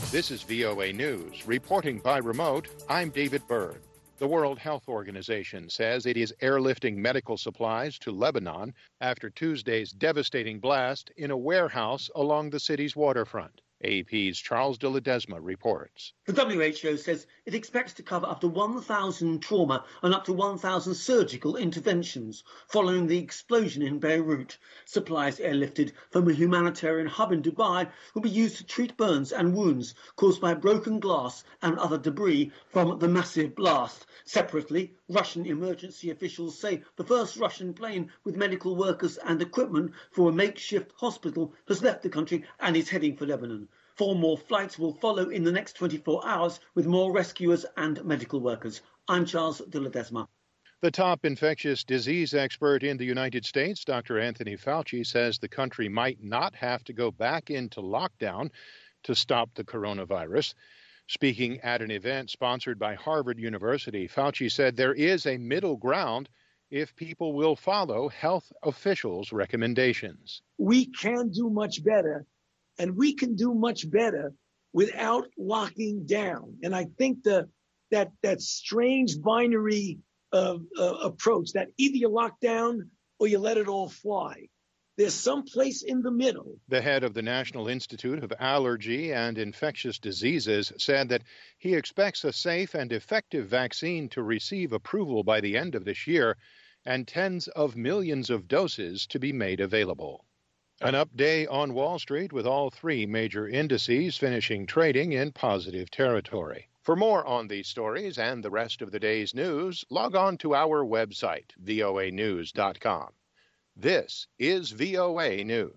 This is VOA News. Reporting by remote, I'm David Byrd. The World Health Organization says it is airlifting medical supplies to Lebanon after Tuesday's devastating blast in a warehouse along the city's waterfront. AP's Charles de Ledesma reports. The WHO says it expects to cover up to 1,000 trauma and up to 1,000 surgical interventions following the explosion in Beirut. Supplies airlifted from a humanitarian hub in Dubai will be used to treat burns and wounds caused by broken glass and other debris from the massive blast. Separately, Russian emergency officials say the first Russian plane with medical workers and equipment for a makeshift hospital has left the country and is heading for Lebanon. 4 more flights will follow in the next 24 hours with more rescuers and medical workers. I'm Charles de Ledesma. The top infectious disease expert in the United States, Dr. Anthony Fauci, says the country might not have to go back into lockdown to stop the coronavirus. Speaking at an event sponsored by Harvard University, Fauci said there is a middle ground if people will follow health officials' recommendations. We can do much better, and we can do much better without locking down. And I think that strange binary approach that either you lock down or you let it all fly. There's some place in the middle. The head of the National Institute of Allergy and Infectious Diseases said that he expects a safe and effective vaccine to receive approval by the end of this year and tens of millions of doses to be made available. An up day on Wall Street with all 3 major indices finishing trading in positive territory. For more on these stories and the rest of the day's news, log on to our website, voanews.com. This is VOA News.